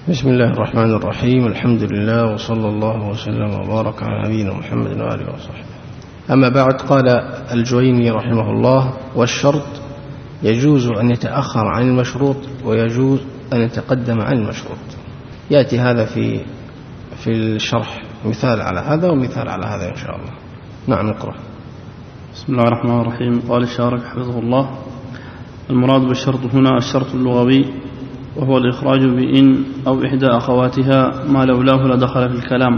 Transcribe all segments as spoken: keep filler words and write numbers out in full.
بسم الله الرحمن الرحيم. الحمد لله وصلى الله وسلم وبارك على نبينا محمد وآله وصحبه. أما بعد، قال الجويني رحمه الله: والشرط يجوز أن يتأخر عن المشروط ويجوز أن يتقدم عن المشروط. يأتي هذا في في الشرح مثال على هذا ومثال على هذا إن شاء الله. نعم، نقرأ. بسم الله الرحمن الرحيم. قال الشارح حفظه الله: المراد بالشرط هنا الشرط اللغوي، وهو الإخراج بإن أو إحدى أخواتها ما لولاه لدخل في الكلام.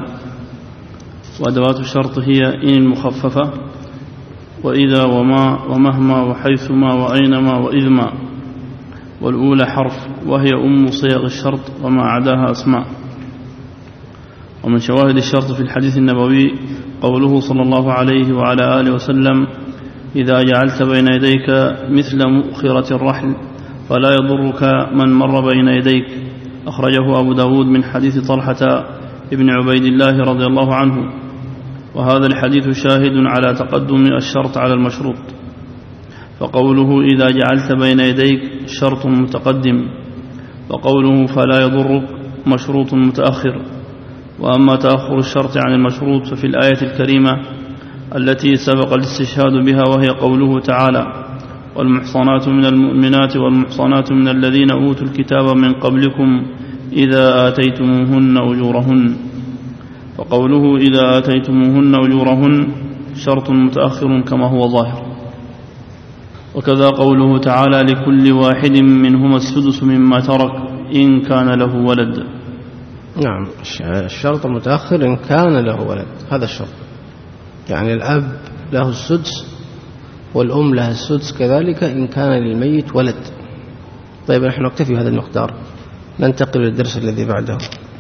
وأدوات الشرط هي إن المخففة وإذا وما ومهما وحيثما وأينما وإذما، والأولى حرف وهي أم صيغ الشرط وما عداها أسماء. ومن شواهد الشرط في الحديث النبوي قوله صلى الله عليه وعلى آله وسلم: إذا جعلت بين يديك مثل مؤخرة الرحل فلا يضرك من مر بين يديك. أخرجه أبو داود من حديث طلحة ابن عبيد الله رضي الله عنه. وهذا الحديث شاهد على تقدم الشرط على المشروط، فقوله إذا جعلت بين يديك شرط متقدم، وقوله فلا يضرك مشروط متأخر. وأما تأخر الشرط عن المشروط ففي الآية الكريمة التي سبق الاستشهاد بها، وهي قوله تعالى: والمحصنات من المؤمنات والمحصنات من الذين أوتوا الكتاب من قبلكم إذا آتيتموهن أجورهن. فقوله إذا آتيتموهن أجورهن شرط متأخر كما هو ظاهر. وكذا قوله تعالى: لكل واحد منهما السدس مما ترك إن كان له ولد. نعم، الشرط المتأخر إن كان له ولد، هذا الشرط. يعني الأب له السدس والأم لها السدس كذلك إن كان للميت ولد. طيب، نحن نكتفي هذا المقدار، ننتقل للدرس الذي بعده.